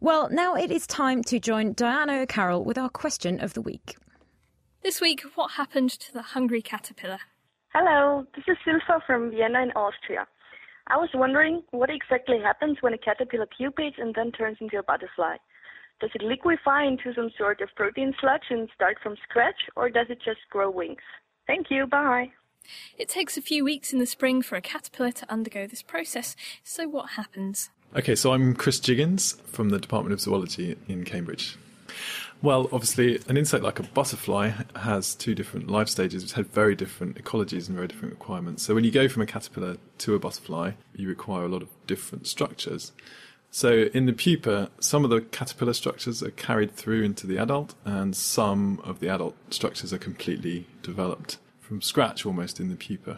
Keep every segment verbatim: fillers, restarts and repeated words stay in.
Well, now it is time to join Diana O'Carroll with our question of the week. This week, what happened to the hungry caterpillar? Hello, this is Silva from Vienna in Austria. I was wondering what exactly happens when a caterpillar pupates and then turns into a butterfly. Does it liquefy into some sort of protein sludge and start from scratch, or does it just grow wings? Thank you, bye. It takes a few weeks in the spring for a caterpillar to undergo this process, so what happens? Okay, so I'm Chris Jiggins from the Department of Zoology in Cambridge. Well, obviously, an insect like a butterfly has two different life stages which have very different ecologies and very different requirements. So when you go from a caterpillar to a butterfly, you require a lot of different structures. So in the pupa, some of the caterpillar structures are carried through into the adult, and some of the adult structures are completely developed from scratch almost in the pupa.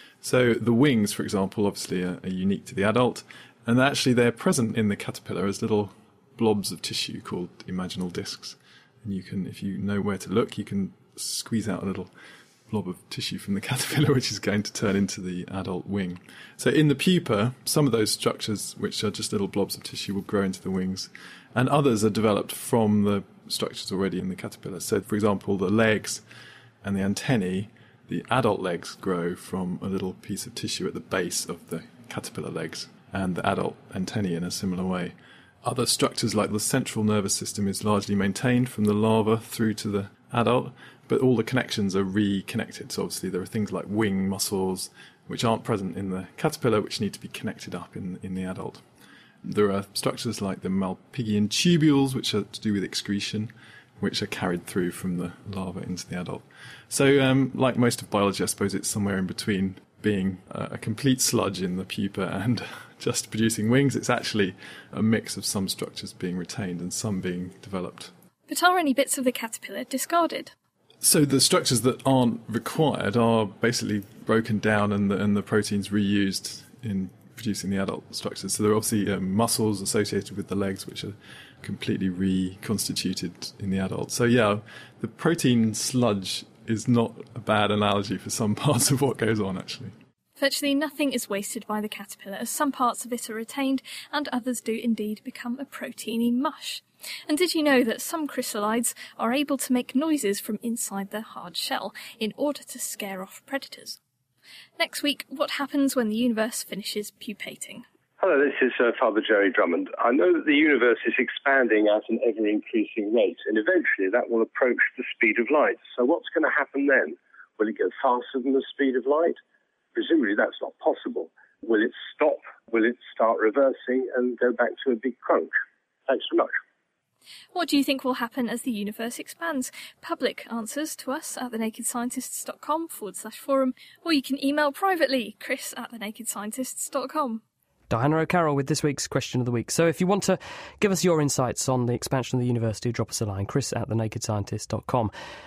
So the wings, for example, obviously are, are unique to the adult, and actually they're present in the caterpillar as little blobs of tissue called imaginal discs. And you can, if you know where to look, you can squeeze out a little blob of tissue from the caterpillar, which is going to turn into the adult wing. So in the pupa, some of those structures, which are just little blobs of tissue, will grow into the wings, and others are developed from the structures already in the caterpillar. So, for example, the legs and the antennae, the adult legs grow from a little piece of tissue at the base of the caterpillar legs, and the adult antennae in a similar way. Other structures like the central nervous system is largely maintained from the larva through to the adult, but all the connections are reconnected. So obviously there are things like wing muscles which aren't present in the caterpillar which need to be connected up in, in the adult. There are structures like the Malpighian tubules which are to do with excretion, which are carried through from the larva into the adult. So um, like most of biology, I suppose it's somewhere in between being a, a complete sludge in the pupa and just producing wings. It's actually a mix of some structures being retained and some being developed. But are any bits of the caterpillar discarded? So the structures that aren't required are basically broken down and the, and the proteins reused in producing the adult structures. So there are obviously um, muscles associated with the legs which are completely reconstituted in the adult. So yeah, the protein sludge is not a bad analogy for some parts of what goes on, actually. Virtually nothing is wasted by the caterpillar, as some parts of it are retained and others do indeed become a proteiny mush. And did you know that some chrysalids are able to make noises from inside their hard shell in order to scare off predators? Next week, what happens when the universe finishes pupating? Hello, this is uh, Father Jerry Drummond. I know that the universe is expanding at an ever-increasing rate, and eventually that will approach the speed of light. So what's going to happen then? Will it go faster than the speed of light? Presumably that's not possible. Will it stop? Will it start reversing and go back to a big crunch? Thanks so much. What do you think will happen as the universe expands? Public answers to us at thenakedscientists.com forward slash forum, or you can email privately, chris at thenakedscientists.com. Diana O'Carroll with this week's Question of the Week. So if you want to give us your insights on the expansion of the universe, do drop us a line, chris at thenakedscientist.com.